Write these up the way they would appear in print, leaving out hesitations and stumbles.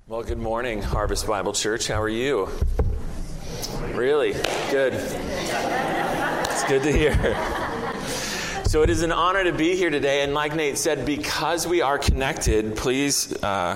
Well, good morning, Harvest Bible Church. How are you? Really? Good. It's good to hear. So it is an honor to be here today, and like Nate said, because we are connected, please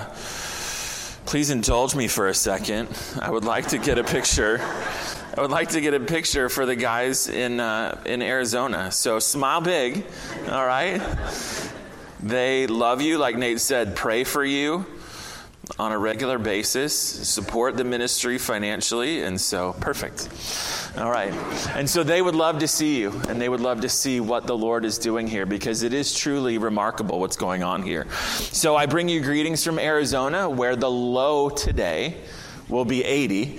indulge me for a second. I would like to get a picture for the guys in Arizona. So smile big, all right? They love you, like Nate said, pray for you on a regular basis, support the ministry financially, and so perfect. All right. And so they would love to see you, and they would love to see what the Lord is doing here, because it is truly remarkable what's going on here. So I bring you greetings from Arizona, where the low today will be 80.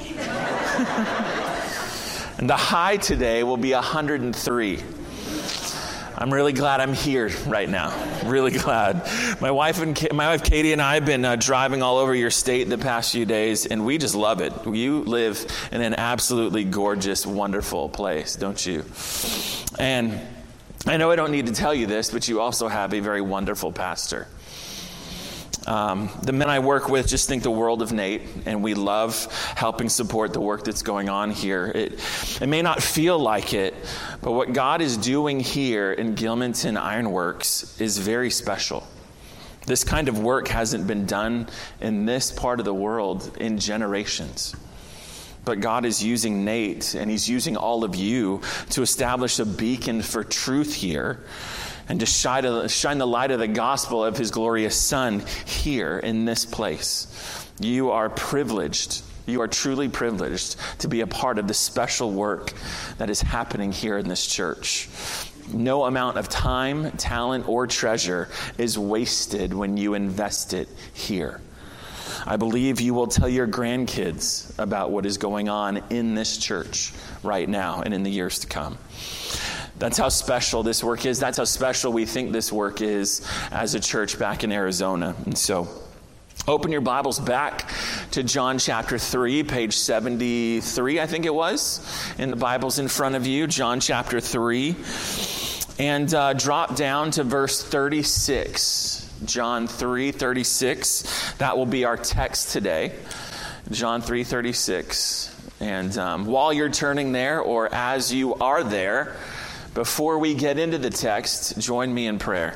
And the high today will be 103. I'm really glad I'm here right now. Really glad. My wife Katie and I have been driving all over your state the past few days, and we just love it. You live in an absolutely gorgeous, wonderful place, don't you? And I know I don't need to tell you this, but you also have a very wonderful pastor. The men I work with just think the world of Nate, and we love helping support the work that's going on here. It may not feel like it, but what God is doing here in Gilmanton Ironworks is very special. This kind of work hasn't been done in this part of the world in generations. But God is using Nate, and he's using all of you to establish a beacon for truth here, and to shine the light of the gospel of his glorious Son here in this place. You are privileged. You are truly privileged to be a part of the special work that is happening here in this church. No amount of time, talent, or treasure is wasted when you invest it here. I believe you will tell your grandkids about what is going on in this church right now and in the years to come. That's how special this work is. That's how special we think this work is as a church back in Arizona. And so open your Bibles back to John chapter 3, page 73, I think it was, in the Bibles in front of you, John chapter 3, and drop down to verse 36. John 3:36. That will be our text today. John 3:36. And while you're turning there, or as you are there, before we get into the text, join me in prayer.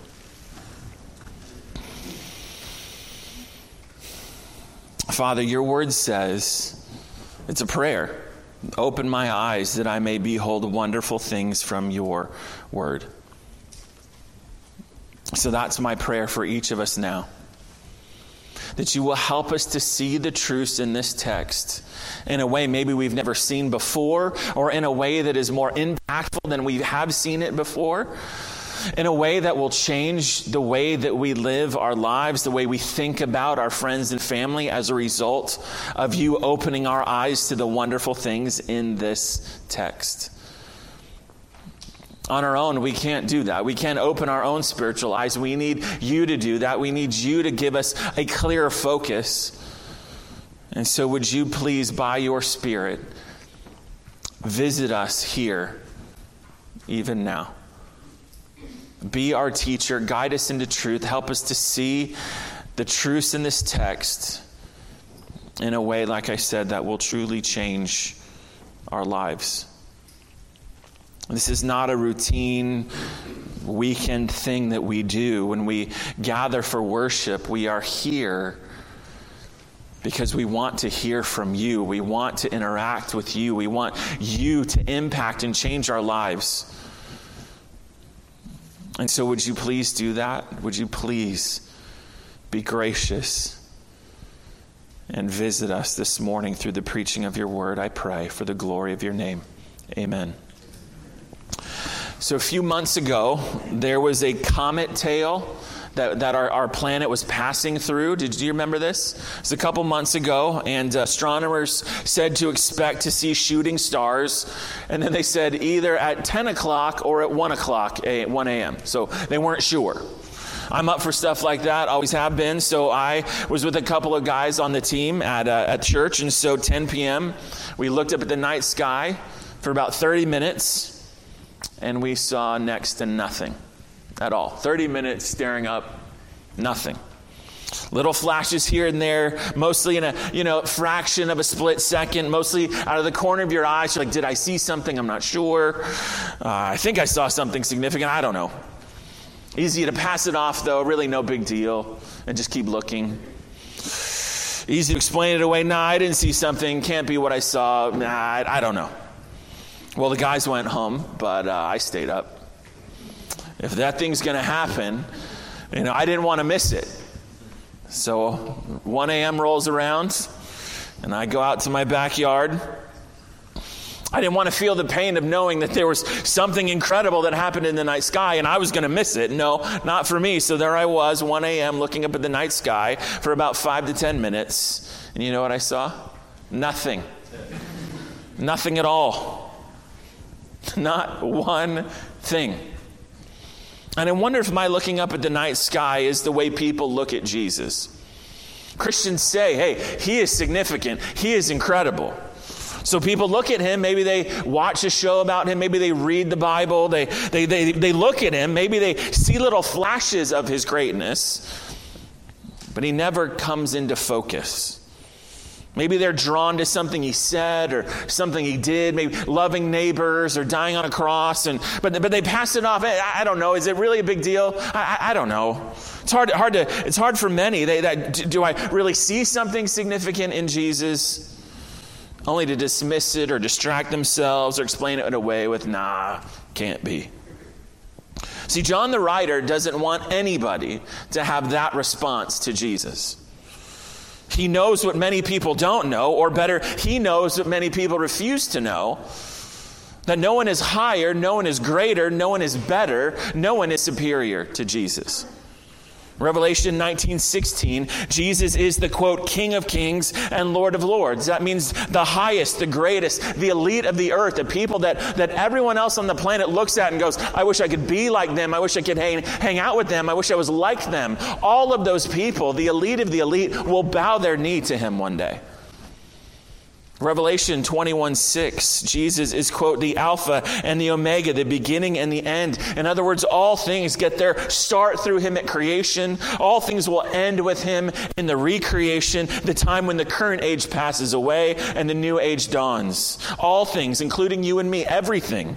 Father, your word says, it's a prayer. Open my eyes that I may behold wonderful things from your word. So that's my prayer for each of us now. That you will help us to see the truths in this text in a way maybe we've never seen before, or in a way that is more impactful than we have seen it before, in a way that will change the way that we live our lives, the way we think about our friends and family as a result of you opening our eyes to the wonderful things in this text. On our own, we can't do that. We can't open our own spiritual eyes. We need you to do that. We need you to give us a clearer focus. And so would you please, by your Spirit, visit us here, even now. Be our teacher. Guide us into truth. Help us to see the truths in this text in a way, like I said, that will truly change our lives. This is not a routine weekend thing that we do. When we gather for worship, we are here because we want to hear from you. We want to interact with you. We want you to impact and change our lives. And so would you please do that? Would you please be gracious and visit us this morning through the preaching of your word, I pray, for the glory of your name. Amen. So a few months ago, there was a comet tail that our planet was passing through. Did you remember this? It was a couple months ago, and astronomers said to expect to see shooting stars. And then they said either at 10 o'clock or at 1 a.m. So they weren't sure. I'm up for stuff like that, always have been. So I was with a couple of guys on the team at church. And so 10 p.m., we looked up at the night sky for about 30 minutes. And we saw next to nothing at all. 30 minutes staring up, nothing. Little flashes here and there, mostly in a fraction of a split second, mostly out of the corner of your eyes. You're like, did I see something? I'm not sure. I think I saw something significant. I don't know. Easy to pass it off, though. Really no big deal. And just keep looking. Easy to explain it away. Nah, I didn't see something. Can't be what I saw. Nah, I don't know. Well, the guys went home, but I stayed up. If that thing's going to happen, I didn't want to miss it. So 1 a.m. rolls around, and I go out to my backyard. I didn't want to feel the pain of knowing that there was something incredible that happened in the night sky, and I was going to miss it. No, not for me. So there I was, 1 a.m., looking up at the night sky for about 5 to 10 minutes. And you know what I saw? Nothing. Nothing at all. Not one thing. And I wonder if my looking up at the night sky is the way people look at Jesus. Christians say, hey, he is significant. He is incredible. So people look at him. Maybe they watch a show about him. Maybe they read the Bible. They look at him. Maybe they see little flashes of his greatness. But he never comes into focus. Maybe they're drawn to something he said or something he did, maybe loving neighbors or dying on a cross, but they pass it off. I don't know. Is it really a big deal? I don't know. It's hard for many. Do I really see something significant in Jesus? Only to dismiss it or distract themselves or explain it away with, nah, can't be. See, John the writer doesn't want anybody to have that response to Jesus. He knows what many people don't know, or better, he knows what many people refuse to know, that no one is higher, no one is greater, no one is better, no one is superior to Jesus. Revelation 19:16, Jesus is the, quote, King of Kings and Lord of Lords. That means the highest, the greatest, the elite of the earth, the people that everyone else on the planet looks at and goes, I wish I could be like them. I wish I could hang out with them. I wish I was like them. All of those people, the elite of the elite, will bow their knee to him one day. Revelation 21:6, Jesus is, quote, the Alpha and the Omega, the beginning and the end. In other words, all things get their start through him at creation. All things will end with him in the recreation, the time when the current age passes away and the new age dawns. All things, including you and me, everything,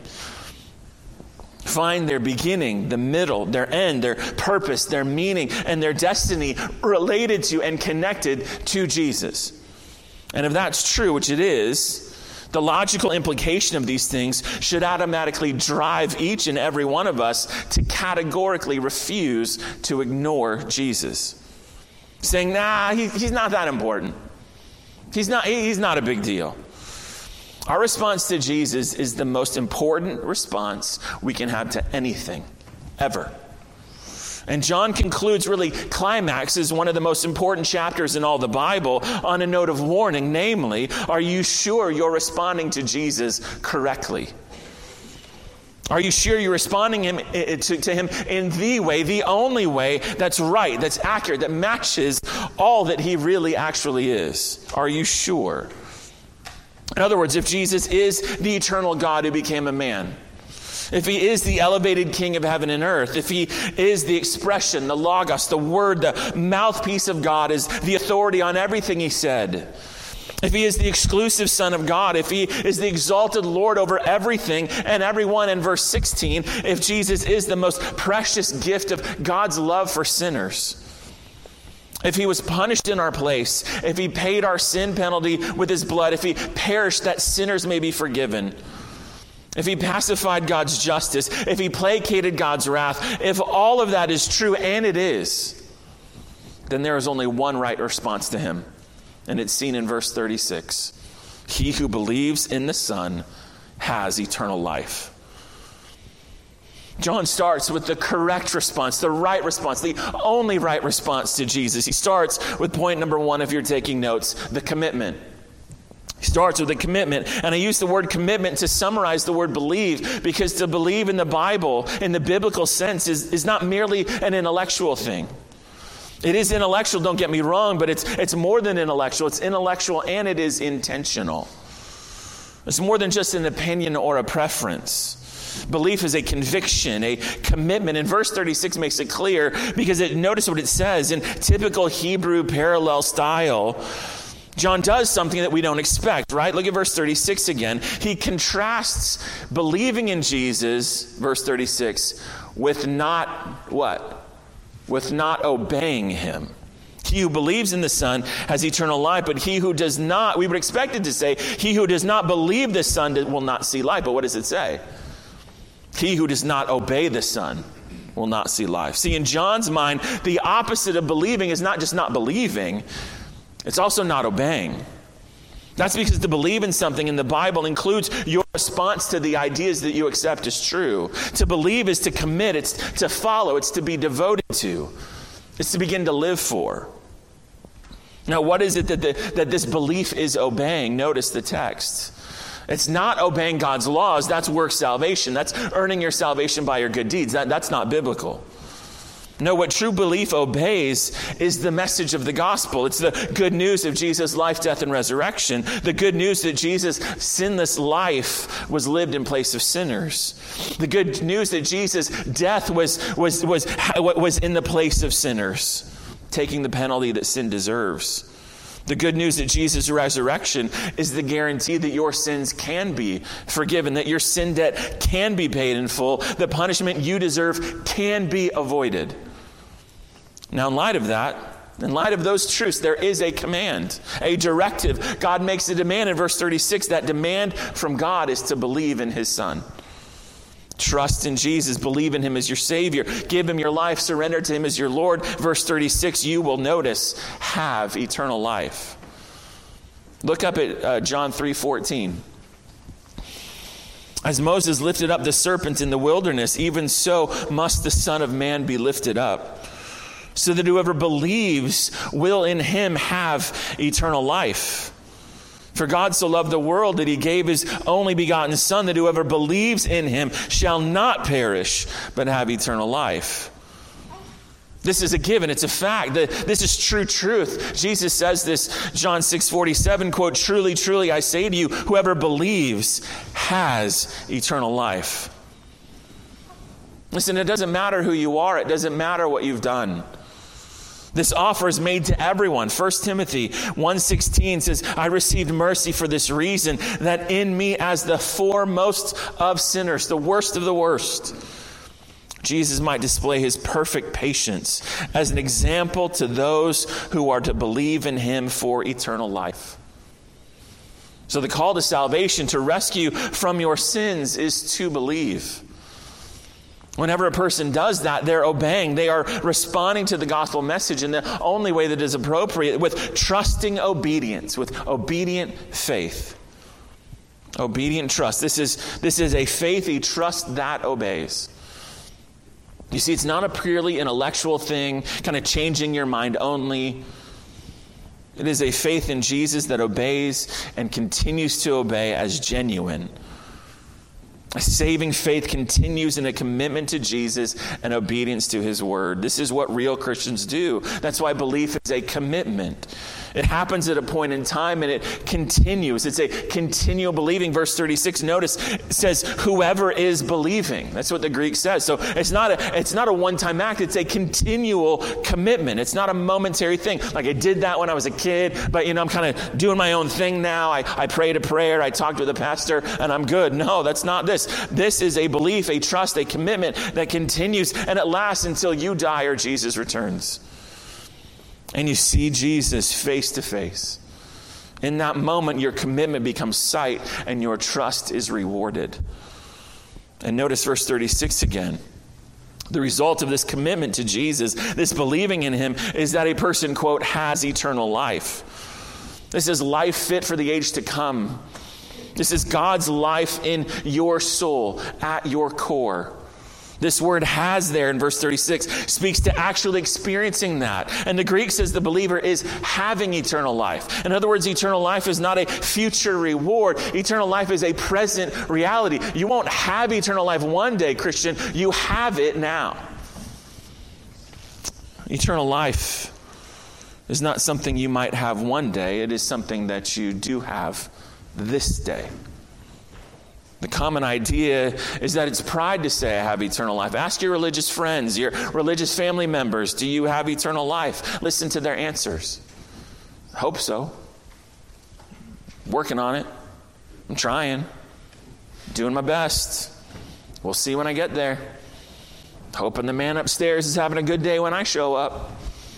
find their beginning, the middle, their end, their purpose, their meaning, and their destiny related to and connected to Jesus. And if that's true, which it is, the logical implication of these things should automatically drive each and every one of us to categorically refuse to ignore Jesus. Saying, nah, he's not that important. He's not a big deal. Our response to Jesus is the most important response we can have to anything, ever. And John concludes, really climaxes one of the most important chapters in all the Bible on a note of warning, namely, are you sure you're responding to Jesus correctly? Are you sure you're responding to him in the way, the only way that's right, that's accurate, that matches all that he really actually is? Are you sure? In other words, if Jesus is the eternal God who became a man, if he is the elevated King of heaven and earth, if he is the expression, the logos, the word, the mouthpiece of God, is the authority on everything he said, if he is the exclusive Son of God, if he is the exalted Lord over everything and everyone, in verse 16, if Jesus is the most precious gift of God's love for sinners, if he was punished in our place, if he paid our sin penalty with his blood, if he perished that sinners may be forgiven, if he pacified God's justice, if he placated God's wrath, if all of that is true, and it is, then there is only one right response to him. And it's seen in verse 36. He who believes in the Son has eternal life. John starts with the correct response, the right response, the only right response to Jesus. He starts with point number 1, if you're taking notes, the commitment. He starts with a commitment, and I use the word commitment to summarize the word believe, because to believe in the Bible, in the biblical sense, is not merely an intellectual thing. It is intellectual, don't get me wrong, but it's more than intellectual. It's intellectual and it is intentional. It's more than just an opinion or a preference. Belief is a conviction, a commitment. And verse 36 makes it clear because notice what it says. In typical Hebrew parallel style, John does something that we don't expect, right? Look at verse 36 again. He contrasts believing in Jesus, verse 36, with not what? With not obeying him. He who believes in the Son has eternal life, but he who does not, we would expect it to say, he who does not believe the Son will not see life. But what does it say? He who does not obey the Son will not see life. See, in John's mind, the opposite of believing is not just not believing, it's also not obeying. That's because to believe in something in the Bible includes your response to the ideas that you accept as true. To believe is to commit, it's to follow, it's to be devoted to, it's to begin to live for. Now, what is it that this belief is obeying? Notice the text. It's not obeying God's laws. That's work salvation. That's earning your salvation by your good deeds. That's not biblical. No, what true belief obeys is the message of the gospel. It's the good news of Jesus' life, death, and resurrection. The good news that Jesus' sinless life was lived in place of sinners. The good news that Jesus' death was in the place of sinners, taking the penalty that sin deserves. The good news that Jesus' resurrection is the guarantee that your sins can be forgiven, that your sin debt can be paid in full, the punishment you deserve can be avoided. Now, in light of that, in light of those truths, there is a command, a directive. God makes a demand in verse 36. That demand from God is to believe in his Son. Trust in Jesus. Believe in him as your Savior. Give him your life. Surrender to him as your Lord. Verse 36, you will notice, have eternal life. Look up at John 3:14. As Moses lifted up the serpent in the wilderness, even so must the Son of Man be lifted up, so that whoever believes will in him have eternal life. For God so loved the world that he gave his only begotten Son, that whoever believes in him shall not perish, but have eternal life. This is a given. It's a fact. This is true truth. Jesus says this, John 6:47, quote, truly, truly, I say to you, whoever believes has eternal life. Listen, it doesn't matter who you are. It doesn't matter what you've done. This offer is made to everyone. 1 Timothy 1:16 says, I received mercy for this reason, that in me as the foremost of sinners, the worst of the worst, Jesus might display his perfect patience as an example to those who are to believe in him for eternal life. So the call to salvation, to rescue from your sins, is to believe. Whenever a person does that, they're obeying. They are responding to the gospel message in the only way that is appropriate, with trusting obedience, with obedient faith. Obedient trust. This is a faith, a trust that obeys. You see, it's not a purely intellectual thing, kind of changing your mind only. It is a faith in Jesus that obeys and continues to obey as genuine. A saving faith continues in a commitment to Jesus and obedience to his word. This is what real Christians do. That's why belief is a commitment. It happens at a point in time and it continues. It's a continual believing. Verse 36, notice, it says, whoever is believing. That's what the Greek says. So it's not a one-time act. It's a continual commitment. It's not a momentary thing. Like I did that when I was a kid, but I'm kind of doing my own thing now. I prayed a prayer. I talked with a pastor and I'm good. No, that's not this. This is a belief, a trust, a commitment that continues and it lasts until you die or Jesus returns. And you see Jesus face to face. In that moment, your commitment becomes sight and your trust is rewarded. And notice verse 36 again. The result of this commitment to Jesus, this believing in him, is that a person, quote, has eternal life. This is life fit for the age to come. This is God's life in your soul, at your core. This word has there in verse 36 speaks to actually experiencing that. And the Greek says the believer is having eternal life. In other words, eternal life is not a future reward. Eternal life is a present reality. You won't have eternal life one day, Christian. You have it now. Eternal life is not something you might have one day. It is something that you do have this day. The common idea is that it's pride to say I have eternal life. Ask your religious friends, your religious family members, do you have eternal life? Listen to their answers. Hope so. Working on it. I'm trying. Doing my best. We'll see when I get there. Hoping the man upstairs is having a good day when I show up.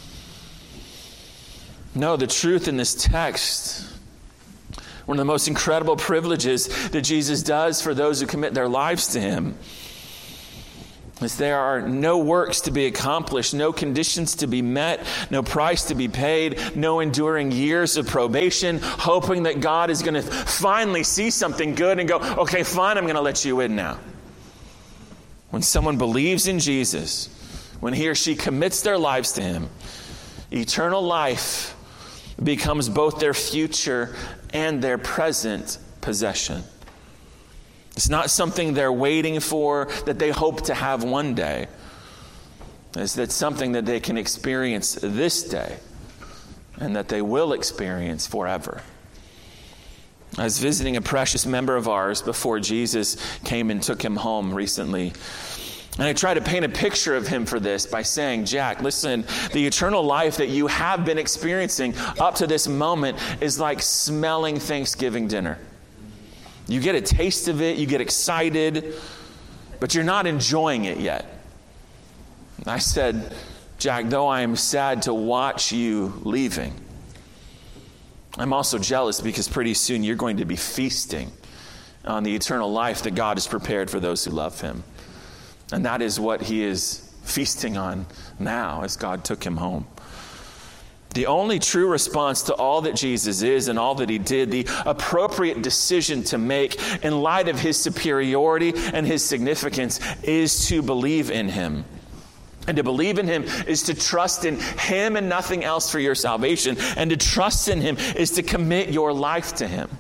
No, the truth in this text, one of the most incredible privileges that Jesus does for those who commit their lives to him, is there are no works to be accomplished, no conditions to be met, no price to be paid, no enduring years of probation, hoping that God is going to finally see something good and go, okay, fine, I'm going to let you in now. When someone believes in Jesus, when he or she commits their lives to him, eternal life becomes both their future and their present possession. It's not something they're waiting for that they hope to have one day. It's something that they can experience this day and that they will experience forever. I was visiting a precious member of ours before Jesus came and took him home recently. And I try to paint a picture of him for this by saying, Jack, listen, the eternal life that you have been experiencing up to this moment is like smelling Thanksgiving dinner. You get a taste of it, you get excited, but you're not enjoying it yet. And I said, Jack, though I am sad to watch you leaving, I'm also jealous because pretty soon you're going to be feasting on the eternal life that God has prepared for those who love him. And that is what he is feasting on now as God took him home. The only true response to all that Jesus is and all that he did, the appropriate decision to make in light of his superiority and his significance, is to believe in him. And to believe in him is to trust in him and nothing else for your salvation. And to trust in him is to commit your life to him.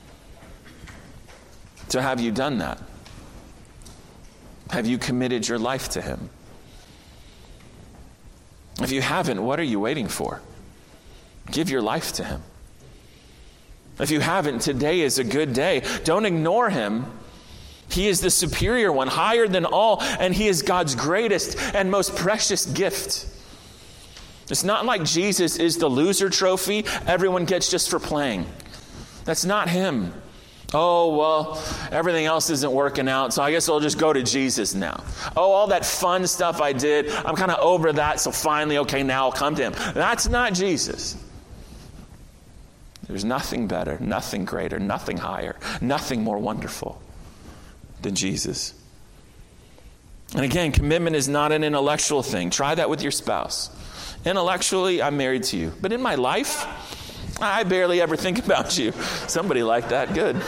So have you done that? Have you committed your life to him? If you haven't, what are you waiting for? Give your life to him. If you haven't, today is a good day. Don't ignore him. He is the superior one, higher than all, and he is God's greatest and most precious gift. It's not like Jesus is the loser trophy everyone gets just for playing. That's not him. Oh, well, everything else isn't working out, so I guess I'll just go to Jesus now. Oh, all that fun stuff I did, I'm kind of over that, so finally, okay, now I'll come to him. That's not Jesus. There's nothing better, nothing greater, nothing higher, nothing more wonderful than Jesus. And again, commitment is not an intellectual thing. Try that with your spouse. Intellectually, I'm married to you. But in my life, I barely ever think about you. Somebody like that, good.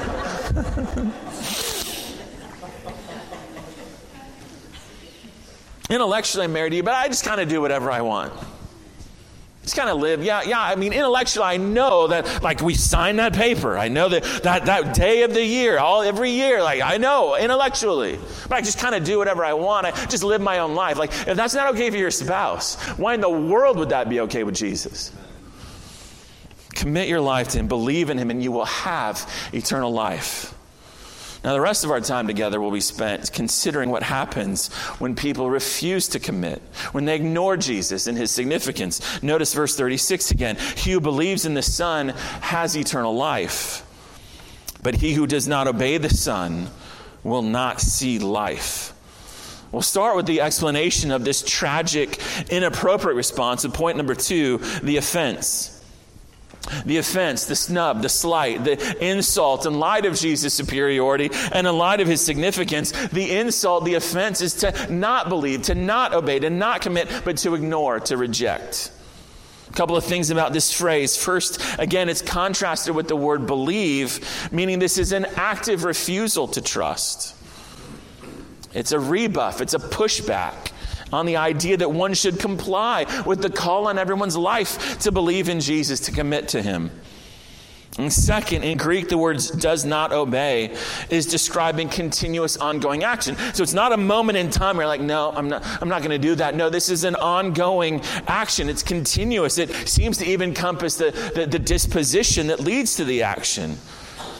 Intellectually, I'm married to you, but I just kind of do whatever I want. Just kind of live. I mean, intellectually, I know that, like, we signed that paper. I know that day of the year, every year, like, I know intellectually. But I just kind of do whatever I want. I just live my own life. Like, if that's not okay for your spouse, why in the world would that be okay with Jesus? Commit your life to him, believe in him, and you will have eternal life. Now, the rest of our time together will be spent considering what happens when people refuse to commit, when they ignore Jesus and his significance. Notice verse 36 again. He who believes in the Son has eternal life, but he who does not obey the Son will not see life. We'll start with the explanation of this tragic, inappropriate response at point number 2, the offense. The offense, the snub, the slight, the insult in light of Jesus' superiority and in light of his significance, the insult, the offense is to not believe, to not obey, to not commit, but to ignore, to reject. A couple of things about this phrase. First, again, it's contrasted with the word believe, meaning this is an active refusal to trust. It's a rebuff, it's a pushback on the idea that one should comply with the call on everyone's life to believe in Jesus, to commit to him. And second, in Greek, the word does not obey is describing continuous ongoing action. So it's not a moment in time where you're like, no, I'm not going to do that. No, this is an ongoing action. It's continuous. It seems to even encompass the disposition that leads to the action.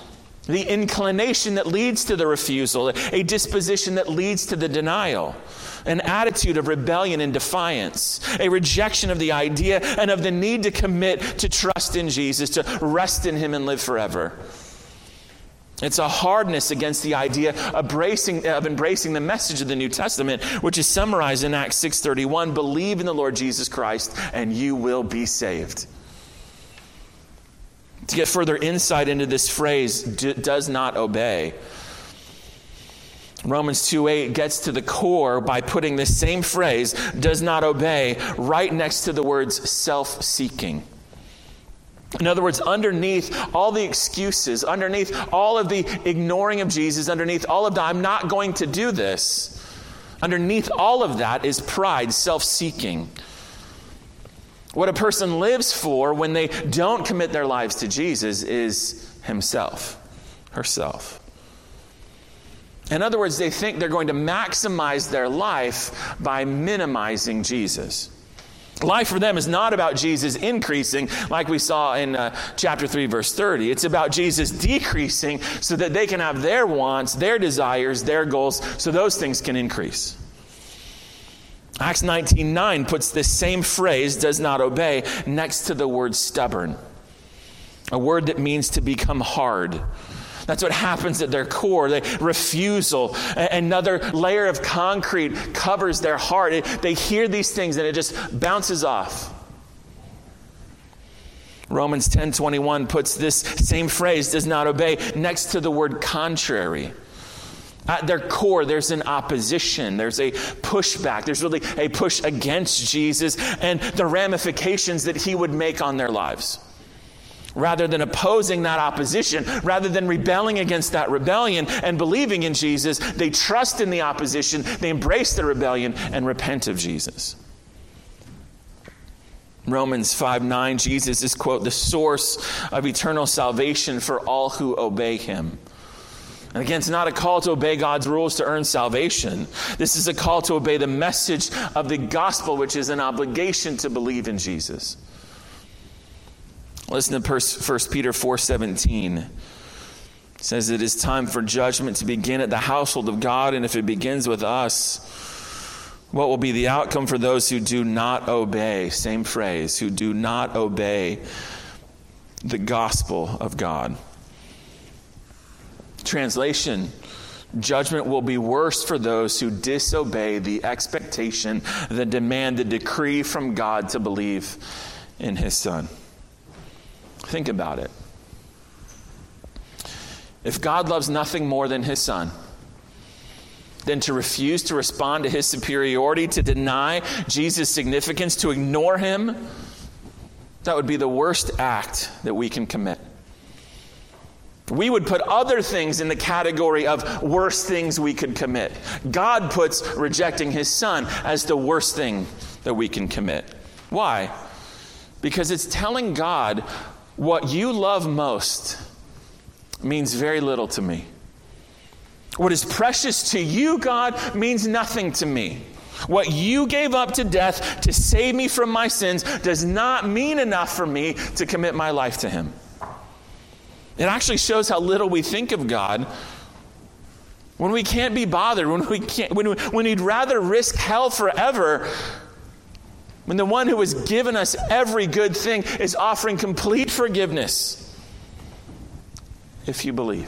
the inclination that leads to the refusal, a disposition that leads to the denial, an attitude of rebellion and defiance, a rejection of the idea and of the need to commit to trust in Jesus, to rest in him and live forever. It's a hardness against the idea of embracing the message of the New Testament, which is summarized in Acts 6:31, believe in the Lord Jesus Christ and you will be saved. To get further insight into this phrase, does not obey, Romans 2:8 gets to the core by putting this same phrase, does not obey, right next to the words self-seeking. In other words, underneath all the excuses, underneath all of the ignoring of Jesus, underneath all of the I'm not going to do this, underneath all of that is pride, self-seeking. What a person lives for when they don't commit their lives to Jesus is himself, herself. In other words, they think they're going to maximize their life by minimizing Jesus. Life for them is not about Jesus increasing like we saw in chapter 3, verse 30. It's about Jesus decreasing so that they can have their wants, their desires, their goals, so those things can increase. Acts 19:9 puts this same phrase, does not obey, next to the word stubborn, a word that means to become hard. That's what happens at their core. They refusal. Another layer of concrete covers their heart. They hear these things and it just bounces off. Romans 10:21 puts this same phrase, does not obey, next to the word contrary. At their core, there's an opposition. There's a pushback. There's really a push against Jesus and the ramifications that he would make on their lives. Rather than opposing that opposition, rather than rebelling against that rebellion and believing in Jesus, they trust in the opposition, they embrace the rebellion and repent of Jesus. Romans 5:9, Jesus is, quote, the source of eternal salvation for all who obey him. And again, it's not a call to obey God's rules to earn salvation. This is a call to obey the message of the gospel, which is an obligation to believe in Jesus. Listen to 1 Peter 4:17. It says it is time for judgment to begin at the household of God, and if it begins with us, what will be the outcome for those who do not obey? Same phrase, who do not obey the gospel of God. Translation, judgment will be worse for those who disobey the expectation, the demand, the decree from God to believe in his Son. Think about it. If God loves nothing more than his Son, then to refuse to respond to his superiority, to deny Jesus' significance, to ignore him, that would be the worst act that we can commit. We would put other things in the category of worst things we could commit. God puts rejecting his Son as the worst thing that we can commit. Why? Because it's telling God what you love most means very little to me. What is precious to you, God, means nothing to me. What you gave up to death to save me from my sins does not mean enough for me to commit my life to him. It actually shows how little we think of God when we can't be bothered, when we'd rather risk hell forever, when the one who has given us every good thing is offering complete forgiveness if you believe.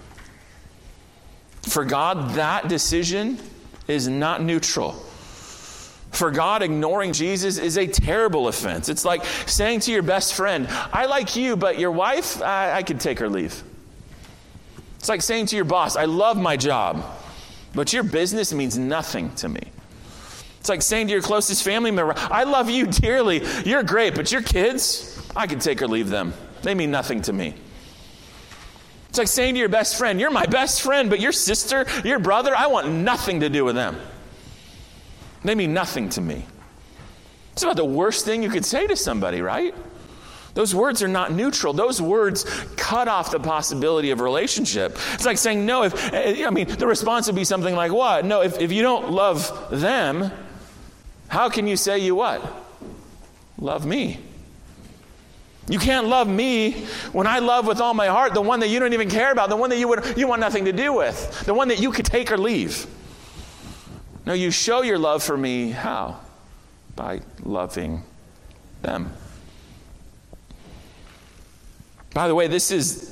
For God, that decision is not neutral. For God, ignoring Jesus is a terrible offense. It's like saying to your best friend, I like you, but your wife, I could take her leave. It's like saying to your boss, I love my job, but your business means nothing to me. It's like saying to your closest family member, I love you dearly, you're great, but your kids, I could take or leave them. They mean nothing to me. It's like saying to your best friend, you're my best friend, but your sister, your brother, I want nothing to do with them. They mean nothing to me. It's about the worst thing you could say to somebody, right? Those words are not neutral. Those words cut off the possibility of relationship. It's like saying, no, the response would be something like what? No, if you don't love them, how can you say you what? Love me. You can't love me when I love with all my heart the one that you don't even care about, the one that you want nothing to do with, the one that you could take or leave. No, you show your love for me how? By loving them. By the way, this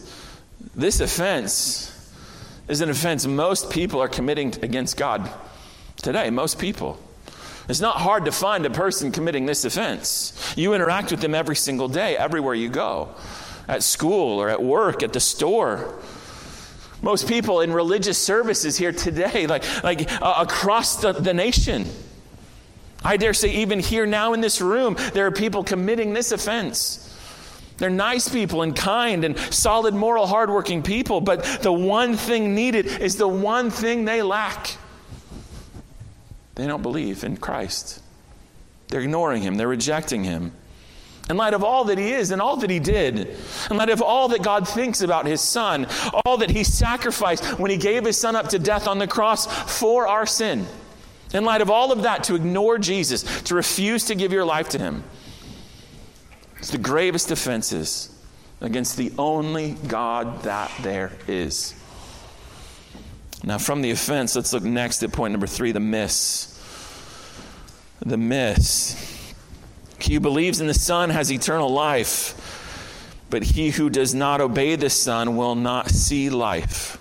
offense is an offense most people are committing against God today. Most people. It's not hard to find a person committing this offense. You interact with them every single day, everywhere you go. At school or at work, at the store. Most people in religious services here today, like across the nation. I dare say even here now in this room, there are people committing this offense. They're nice people and kind and solid, moral, hardworking people, but the one thing needed is the one thing they lack. They don't believe in Christ. They're ignoring him. They're rejecting him. In light of all that he is and all that he did, in light of all that God thinks about his son, all that he sacrificed when he gave his son up to death on the cross for our sin, in light of all of that, to ignore Jesus, to refuse to give your life to him, it's the gravest offenses against the only God that there is. Now, from the offense, let's look next at point number 3, the miss. The miss. He who believes in the Son has eternal life, but he who does not obey the Son will not see life.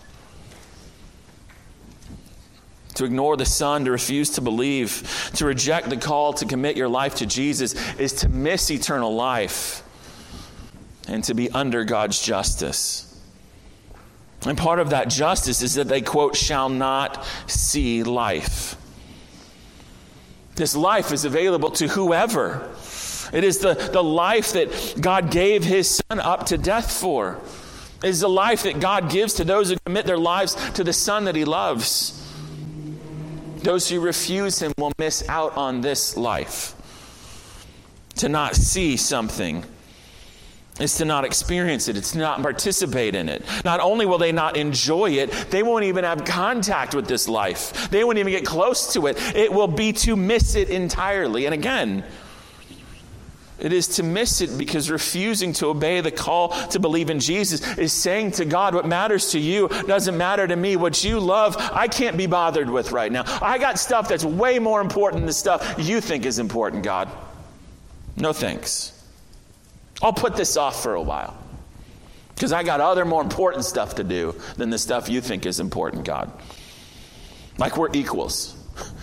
To ignore the Son, to refuse to believe, to reject the call to commit your life to Jesus is to miss eternal life and to be under God's justice. And part of that justice is that they, quote, shall not see life. This life is available to whoever. It is the life that God gave his Son up to death for. It is the life that God gives to those who commit their lives to the Son that he loves. Those who refuse him will miss out on this life. To not see something is to not experience it. It's to not participate in it. Not only will they not enjoy it, they won't even have contact with this life. They won't even get close to it. It will be to miss it entirely. And again, it is to miss it because refusing to obey the call to believe in Jesus is saying to God, what matters to you doesn't matter to me. What you love, I can't be bothered with right now. I got stuff that's way more important than the stuff you think is important, God. No thanks. I'll put this off for a while because I got other more important stuff to do than the stuff you think is important, God. Like we're equals.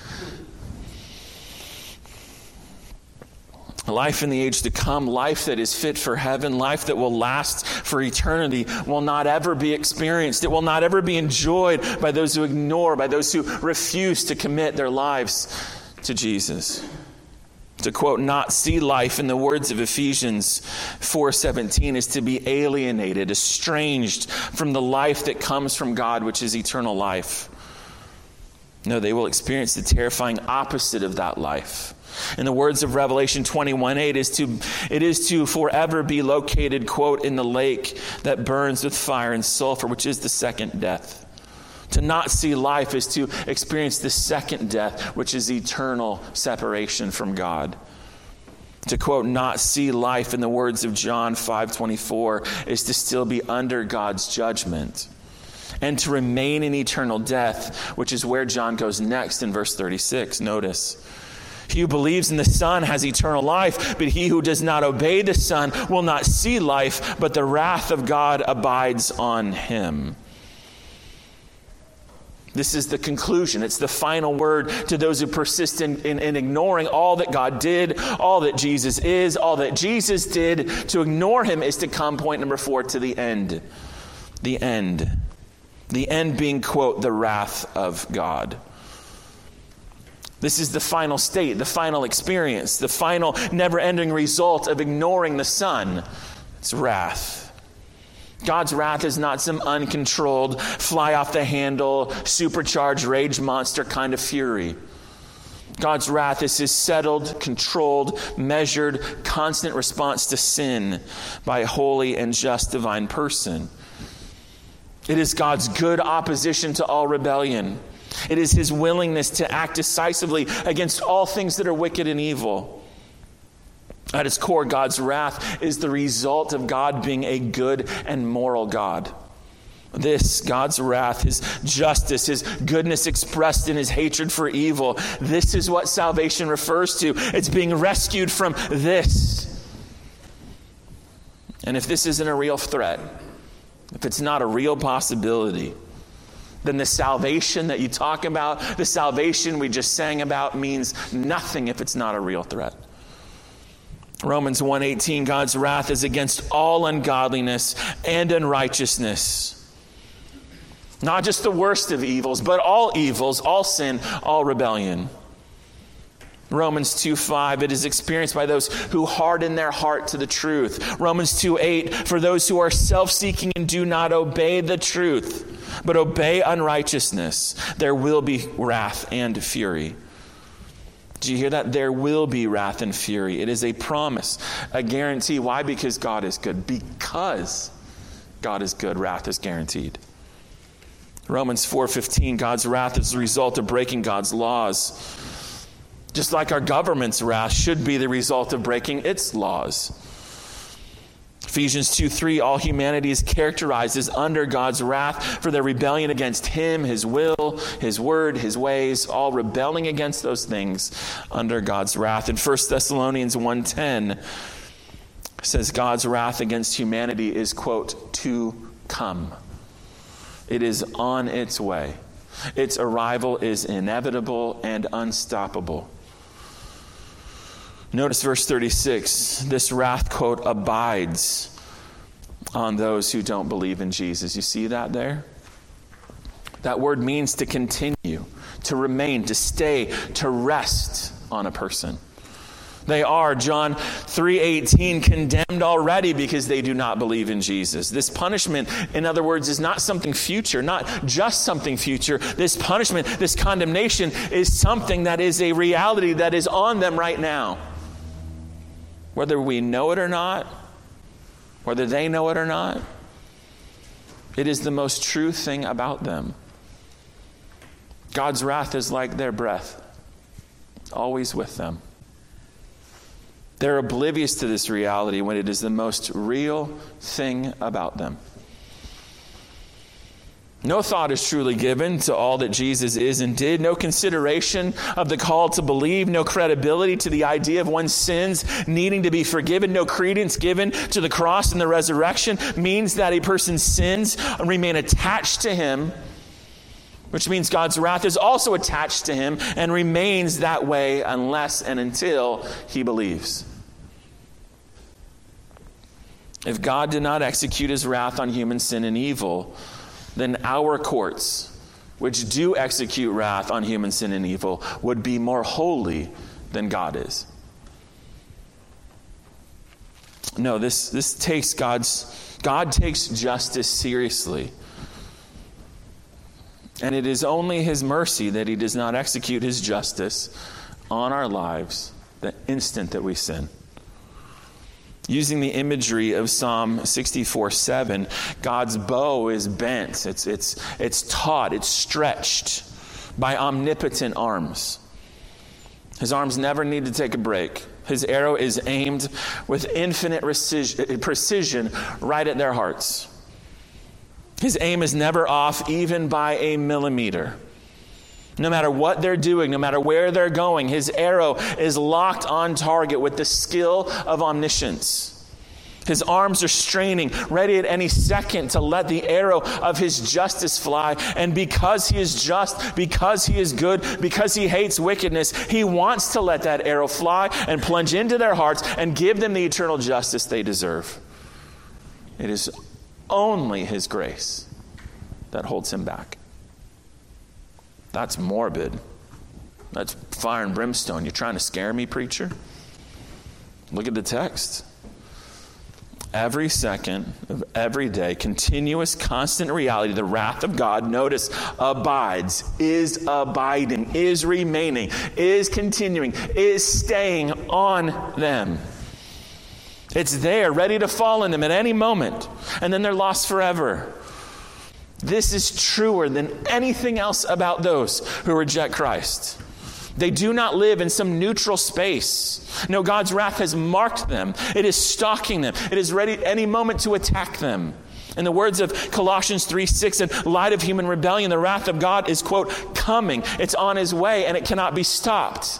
Life in the age to come, life that is fit for heaven, life that will last for eternity, will not ever be experienced. It will not ever be enjoyed by those who ignore, by those who refuse to commit their lives to Jesus. To quote, not see life in the words of Ephesians 4:17 is to be alienated, estranged from the life that comes from God, which is eternal life. No, they will experience the terrifying opposite of that life. In the words of Revelation 21:8, it is to forever be located, quote, in the lake that burns with fire and sulfur, which is the second death. To not see life is to experience the second death, which is eternal separation from God. To quote, not see life in the words of John 5:24 is to still be under God's judgment. And to remain in eternal death, which is where John goes next in verse 36. Notice. He who believes in the Son has eternal life, but he who does not obey the Son will not see life, but the wrath of God abides on him. This is the conclusion. It's the final word to those who persist in ignoring all that God did, all that Jesus is, all that Jesus did. To ignore him is to come, point number 4, to the end. The end. The end being, quote, the wrath of God. This is the final state, the final experience, the final never-ending result of ignoring the Son. It's wrath. God's wrath is not some uncontrolled, fly-off-the-handle, supercharged rage monster kind of fury. God's wrath is his settled, controlled, measured, constant response to sin by a holy and just divine person. It is God's good opposition to all rebellion. It is his willingness to act decisively against all things that are wicked and evil. At its core, God's wrath is the result of God being a good and moral God. This, God's wrath, his justice, his goodness expressed in his hatred for evil, this is what salvation refers to. It's being rescued from this. And if this isn't a real threat, if it's not a real possibility, then the salvation that you talk about, the salvation we just sang about, means nothing if it's not a real threat. Romans 1:18, God's wrath is against all ungodliness and unrighteousness. Not just the worst of evils, but all evils, all sin, all rebellion. Romans 2:5, it is experienced by those who harden their heart to the truth. Romans 2:8, for those who are self-seeking and do not obey the truth, but obey unrighteousness, there will be wrath and fury. Do you hear that? There will be wrath and fury. It is a promise, a guarantee. Why? Because God is good. Because God is good, wrath is guaranteed. Romans 4:15, God's wrath is the result of breaking God's laws. Just like our government's wrath should be the result of breaking its laws. Ephesians 2:3, all humanity is characterized as under God's wrath for their rebellion against him, his will, his word, his ways, all rebelling against those things under God's wrath. In 1 Thessalonians 1:10 says God's wrath against humanity is, quote, to come. It is on its way. Its arrival is inevitable and unstoppable. Notice verse 36. This wrath, quote, abides on those who don't believe in Jesus. You see that there? That word means to continue, to remain, to stay, to rest on a person. They are, John 3:18, condemned already because they do not believe in Jesus. This punishment, in other words, is not something future, not just something future. This punishment, this condemnation is something that is a reality that is on them right now. Whether we know it or not, whether they know it or not, it is the most true thing about them. God's wrath is like their breath, always with them. They're oblivious to this reality when it is the most real thing about them. No thought is truly given to all that Jesus is and did. No consideration of the call to believe. No credibility to the idea of one's sins needing to be forgiven. No credence given to the cross and the resurrection means that a person's sins remain attached to him, which means God's wrath is also attached to him and remains that way unless and until he believes. If God did not execute his wrath on human sin and evil, then our courts, which do execute wrath on human sin and evil, would be more holy than God is. No, this takes God takes justice seriously. And it is only his mercy that he does not execute his justice on our lives the instant that we sin. Using the imagery of Psalm 64:7, God's bow is bent. It's taut. It's stretched by omnipotent arms. His arms never need to take a break. His arrow is aimed with infinite precision right at their hearts. His aim is never off, even by a millimeter. No matter what they're doing, no matter where they're going, his arrow is locked on target with the skill of omniscience. His arms are straining, ready at any second to let the arrow of his justice fly. And because he is just, because he is good, because he hates wickedness, he wants to let that arrow fly and plunge into their hearts and give them the eternal justice they deserve. It is only his grace that holds him back. That's morbid. That's fire and brimstone. You're trying to scare me, preacher? Look at the text. Every second of every day, continuous, constant reality, the wrath of God, notice, abides, is abiding, is remaining, is continuing, is staying on them. It's there, ready to fall on them at any moment, and then they're lost forever. This is truer than anything else about those who reject Christ. They do not live in some neutral space. No, God's wrath has marked them. It is stalking them. It is ready at any moment to attack them. In the words of Colossians 3:6, in light of human rebellion, the wrath of God is, quote, coming. It's on his way, and it cannot be stopped.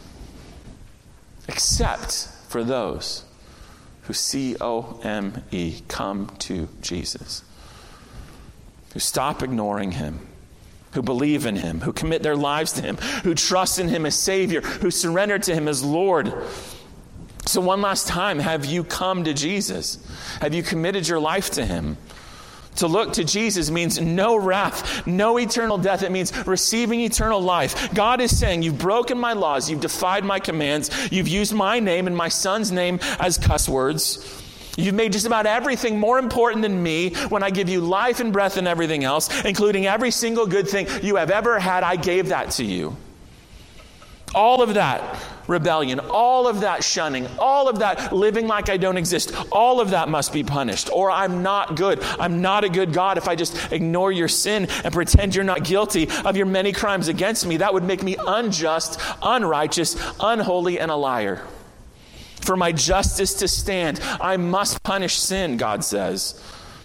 Except for those who C-O-M-E, come to Jesus. Who stop ignoring him. Who believe in him. Who commit their lives to him. Who trust in him as Savior. Who surrender to him as Lord. So one last time, have you come to Jesus? Have you committed your life to him? To look to Jesus means no wrath, no eternal death. It means receiving eternal life. God is saying, you've broken my laws, you've defied my commands, you've used my name and my son's name as cuss words. You've made just about everything more important than me when I give you life and breath and everything else, including every single good thing you have ever had. I gave that to you. All of that rebellion, all of that shunning, all of that living like I don't exist, all of that must be punished. Or I'm not good. I'm not a good God if I just ignore your sin and pretend you're not guilty of your many crimes against me. That would make me unjust, unrighteous, unholy, and a liar. For my justice to stand, I must punish sin, God says.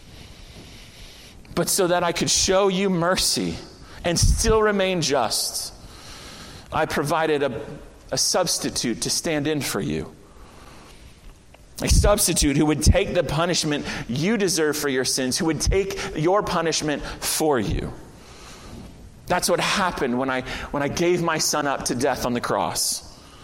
But so that I could show you mercy and still remain just, I provided a substitute to stand in for you. A substitute who would take the punishment you deserve for your sins, who would take your punishment for you. That's what happened when I gave my son up to death on the cross.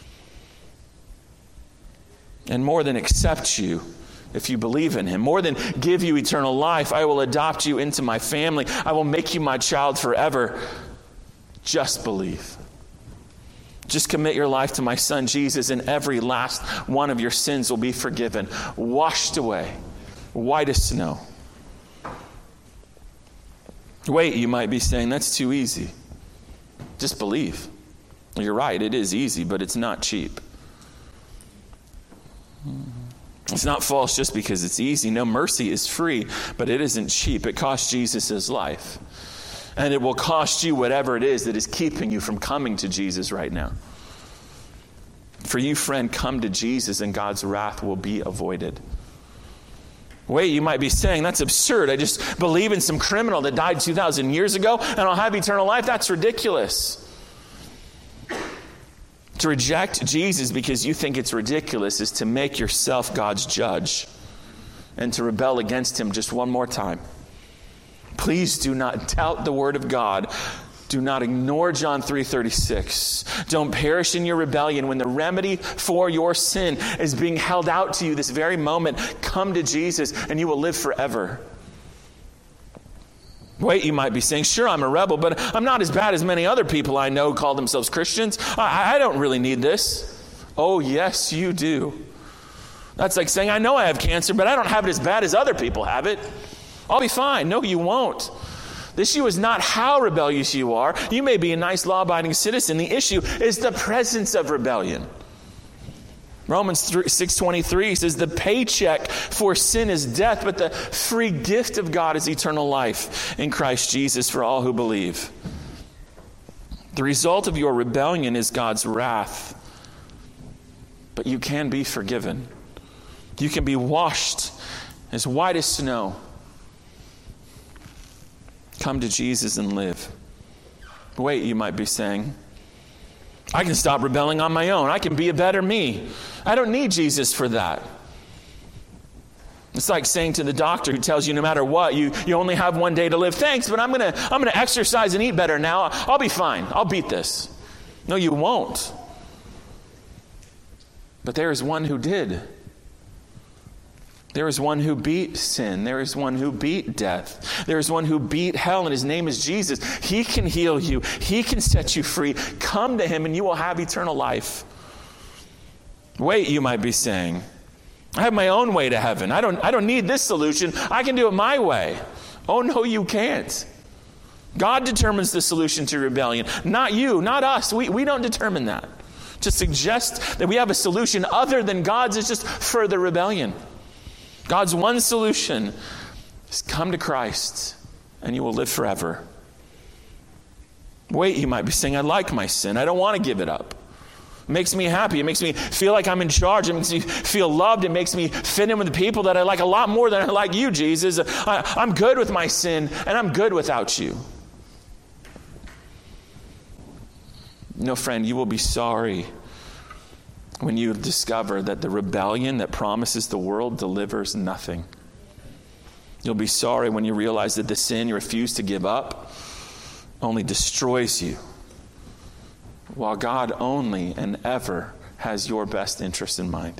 And more than accept you if you believe in him, more than give you eternal life, I will adopt you into my family. I will make you my child forever. Just believe. Just commit your life to my son Jesus, and every last one of your sins will be forgiven, washed away, white as snow. Wait, you might be saying, that's too easy. Just believe. You're right, it is easy, but it's not cheap. It's not false just because it's easy. No, mercy is free, but it isn't cheap. It cost Jesus his life. And it will cost you whatever it is that is keeping you from coming to Jesus right now. For you, friend, come to Jesus and God's wrath will be avoided. Wait, you might be saying, that's absurd. I just believe in some criminal that died 2,000 years ago and I'll have eternal life. That's ridiculous. To reject Jesus because you think it's ridiculous is to make yourself God's judge and to rebel against him just one more time. Please do not doubt the word of God. Do not ignore John 3:36. Don't perish in your rebellion when the remedy for your sin is being held out to you this very moment. Come to Jesus and you will live forever. Wait, you might be saying, sure, I'm a rebel, but I'm not as bad as many other people I know call themselves Christians. I don't really need this. Oh, yes, you do. That's like saying, I know I have cancer, but I don't have it as bad as other people have it. I'll be fine. No, you won't. The issue is not how rebellious you are. You may be a nice law-abiding citizen. The issue is the presence of rebellion. Romans 6:23 says the paycheck for sin is death, but the free gift of God is eternal life in Christ Jesus for all who believe. The result of your rebellion is God's wrath, but you can be forgiven. You can be washed as white as snow. Come to Jesus and live. Wait, you might be saying, I can stop rebelling on my own. I can be a better me. I don't need Jesus for that. It's like saying to the doctor who tells you no matter what, you only have one day to live. Thanks, but I'm gonna exercise and eat better now. I'll be fine. I'll beat this. No, you won't. But there is one who did. There is one who beat sin. There is one who beat death. There is one who beat hell, and his name is Jesus. He can heal you. He can set you free. Come to him, and you will have eternal life. Wait, you might be saying, I have my own way to heaven. I don't need this solution. I can do it my way. Oh, no, you can't. God determines the solution to rebellion. Not you, not us. We don't determine that. To suggest that we have a solution other than God's is just further rebellion. God's one solution is come to Christ and you will live forever. Wait, you might be saying, I like my sin. I don't want to give it up. It makes me happy. It makes me feel like I'm in charge. It makes me feel loved. It makes me fit in with the people that I like a lot more than I like you, Jesus. I'm good with my sin, and I'm good without you. No, friend, you will be sorry when you discover that the rebellion that promises the world delivers nothing. You'll be sorry when you realize that the sin you refuse to give up only destroys you, while God only and ever has your best interest in mind.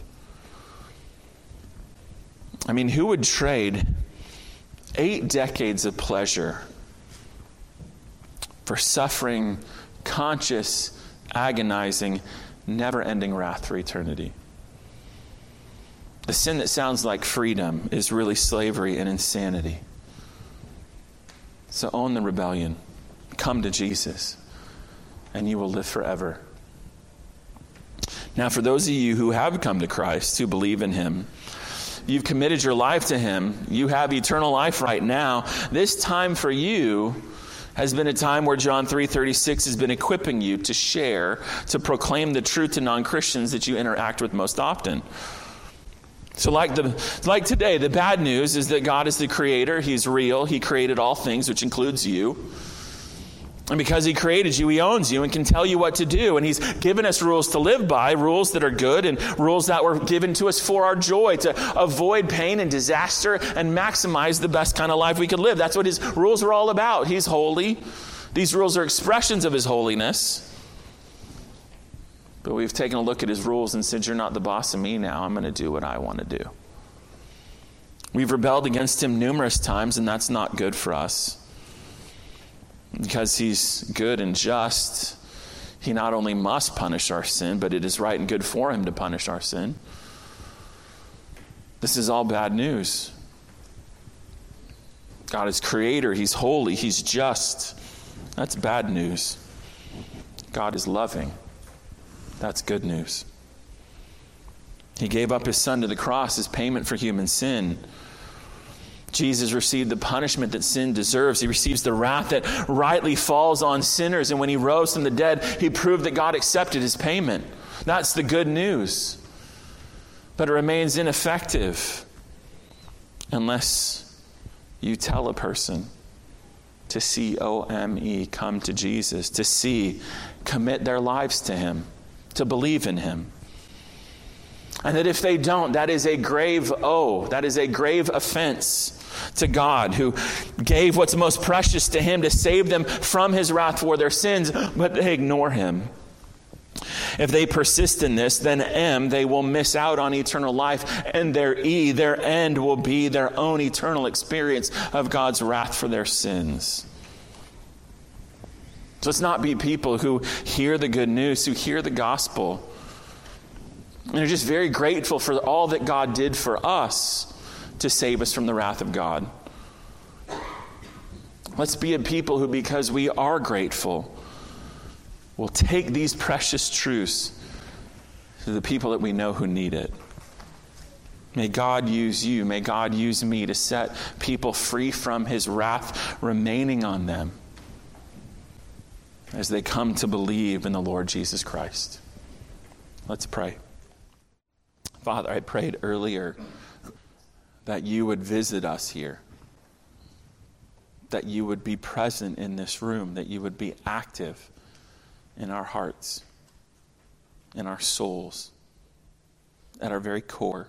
I mean, who would trade 8 decades of pleasure for suffering, conscious, agonizing, never-ending wrath for eternity? The sin that sounds like freedom is really slavery and insanity. So own the rebellion. Come to Jesus, and you will live forever. Now, for those of you who have come to Christ, who believe in him, you've committed your life to him, you have eternal life right now. This time for you has been a time where John 3:36 has been equipping you to share, to proclaim the truth to non-Christians that you interact with most often. So like today, the bad news is that God is the creator. He's real. He created all things, which includes you. And because he created you, he owns you and can tell you what to do. And he's given us rules to live by, rules that are good and rules that were given to us for our joy, to avoid pain and disaster and maximize the best kind of life we could live. That's what his rules are all about. He's holy. These rules are expressions of his holiness. But we've taken a look at his rules and said, you're not the boss of me now. I'm going to do what I want to do. We've rebelled against him numerous times, and that's not good for us. Because he's good and just, he not only must punish our sin, but it is right and good for him to punish our sin. This is all bad news. God is creator, he's holy, he's just. That's bad news. God is loving. That's good news. He gave up his son to the cross as payment for human sin. Jesus received the punishment that sin deserves. He receives the wrath that rightly falls on sinners. And when he rose from the dead, he proved that God accepted his payment. That's the good news. But it remains ineffective unless you tell a person to COME, come to Jesus, to see, commit their lives to him, to believe in him. And that if they don't, that is a grave that is a grave offense to God, who gave what's most precious to him to save them from his wrath for their sins, but they ignore him. If they persist in this, then they will miss out on eternal life, and their end will be their own eternal experience of God's wrath for their sins. So let's not be people who hear the good news, who hear the gospel, and are just very grateful for all that God did for us to save us from the wrath of God. Let's be a people who, because we are grateful, will take these precious truths to the people that we know who need it. May God use you, may God use me to set people free from his wrath remaining on them as they come to believe in the Lord Jesus Christ. Let's pray. Father, I prayed earlier that you would visit us here, that you would be present in this room, that you would be active in our hearts, in our souls, at our very core.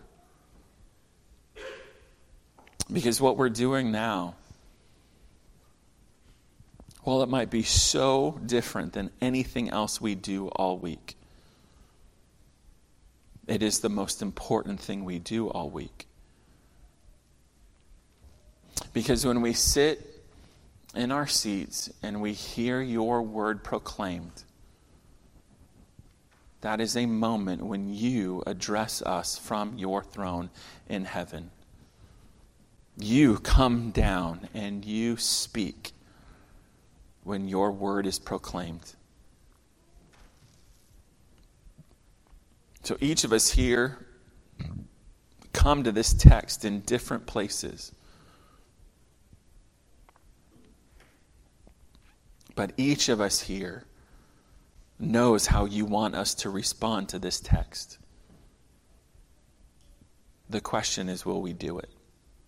Because what we're doing now, while it might be so different than anything else we do all week, it is the most important thing we do all week. Because when we sit in our seats and we hear your word proclaimed, that is a moment when you address us from your throne in heaven. You come down and you speak when your word is proclaimed. So each of us here come to this text in different places. But each of us here knows how you want us to respond to this text. The question is, will we do it?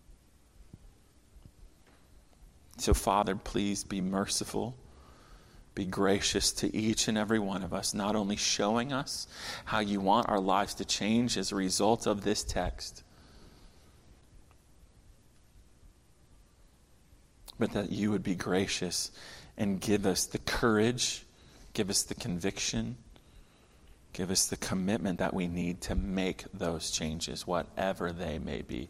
So, Father, please be merciful, be gracious to each and every one of us, not only showing us how you want our lives to change as a result of this text, but that you would be gracious and give us the courage, give us the conviction, give us the commitment that we need to make those changes, whatever they may be.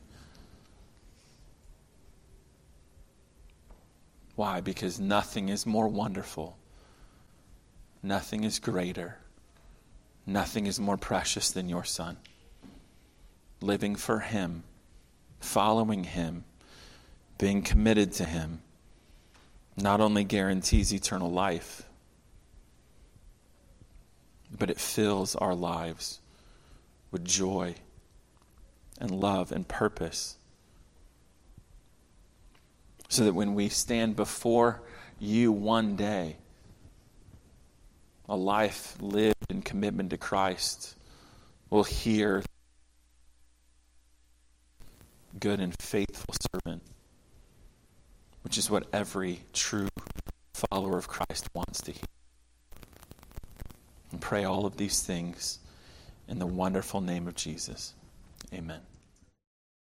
Why? Because nothing is more wonderful, nothing is greater, nothing is more precious than your Son. Living for Him, following Him, being committed to Him, not only guarantees eternal life, but it fills our lives with joy and love and purpose. So that when we stand before you one day, a life lived in commitment to Christ, we'll hear, good and faithful servant, which is what every true follower of Christ wants to hear. And pray all of these things in the wonderful name of Jesus. Amen.